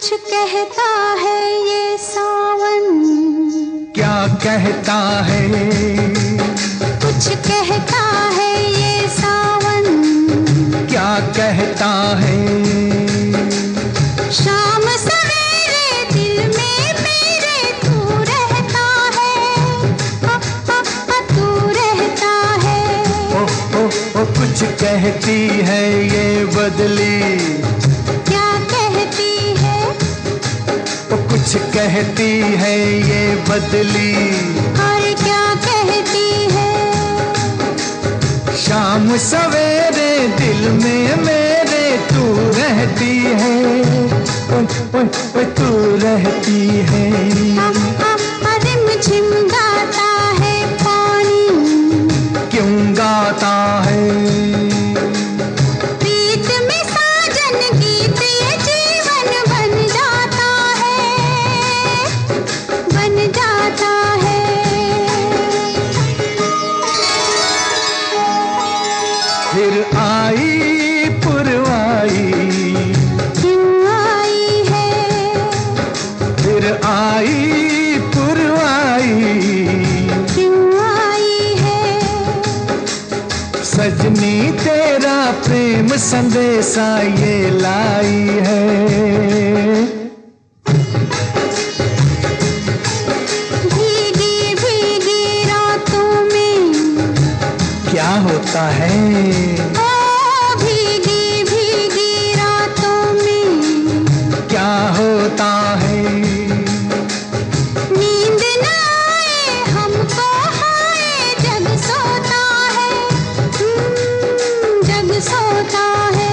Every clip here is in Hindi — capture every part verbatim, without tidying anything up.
कुछ कहता है ये सावन, क्या कहता है? कुछ कहता है ये सावन, क्या कहता है? शाम सवेरे दिल में मेरे तू रहता है, आ, आ, आ, तू रहता है। ओ, ओ, ओ, कुछ कहती है ये बदली, क्या कहती है? ओ, कुछ कहती है ये बदली, और क्या कहती है? शाम सवेरे दिल में मेरे तू रहती है, ओ, ओ, ओ, तू रहती है। आ, आ, आ, रिमझिम गाता है पानी, क्यों गाता है? प्रीत में साजन गीत ये जीवन बन जाता है, बन जाता है। फिर आई पुरवाई, क्यों आई है? फिर आई पुरवाई, क्यों आई है? सजनी तेरा प्रेम संदेशा ये लाई है। भीगी भीगी रातों में क्या होता है? ओ भीगी भीगी रातों में क्या होता है? नींद न आए हमको हाय जग सोता है, हम्म, जग सोता है।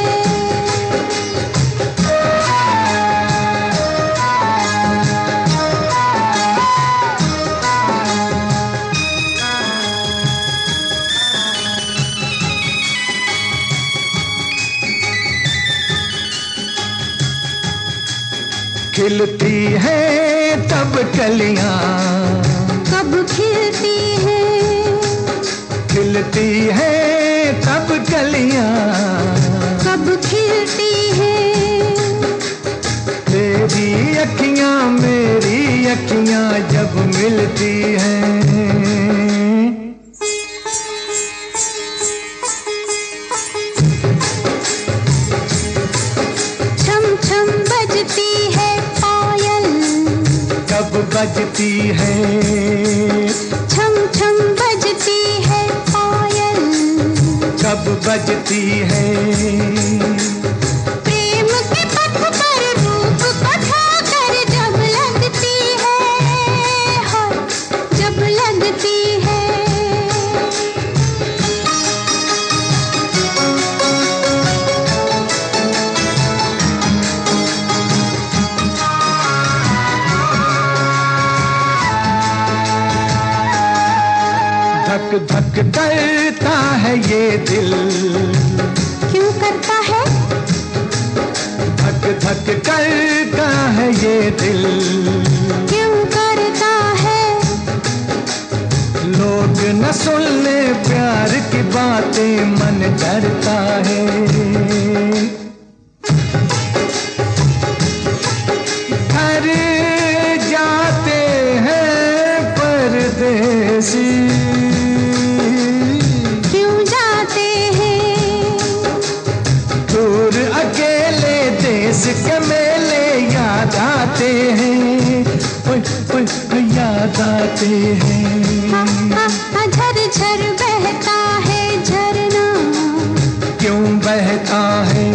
खिलती है तब कलियां, कब खिलती है? खिलती है तब कलियां, कब खिलती है? तेरी अखियां मेरी अखियां जब मिलती हैं। छम छम बजती है पायल, कब बजती है? छम छम बजती है पायल, कब बजती है? प्रेम के पथ पर रूप कथा कर जब लगती है, हाँ, जब लगती है। धक धक करता है ये दिल, क्यों करता है? धक धक करता है ये दिल, क्यों करता है? लोग न सुन ले प्यार की बातें मन डरता है। घर जाते हैं परदेसी, क्यों जाते हैं? दूर अकेले देश के मेले याद आते हैं, ओए, ओए, याद आते हैं। झर झर बहता है झरना, क्यों बहता है?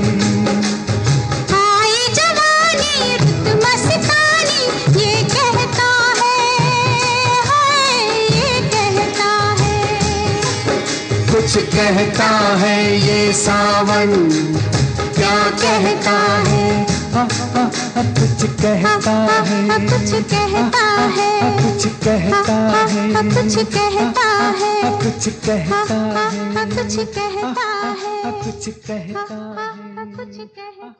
आई जवानी रुत मस्तानी ये कहता है, हाय ये कहता है। कुछ कहता है ये सावन, क्या कहता है? आ, आ, आ, कुछ कहता है, कुछ कहता है, कुछ कहता है, कुछ कहता है, कुछ कहता है, कुछ कहता है, कुछ कहता है, कुछ कहता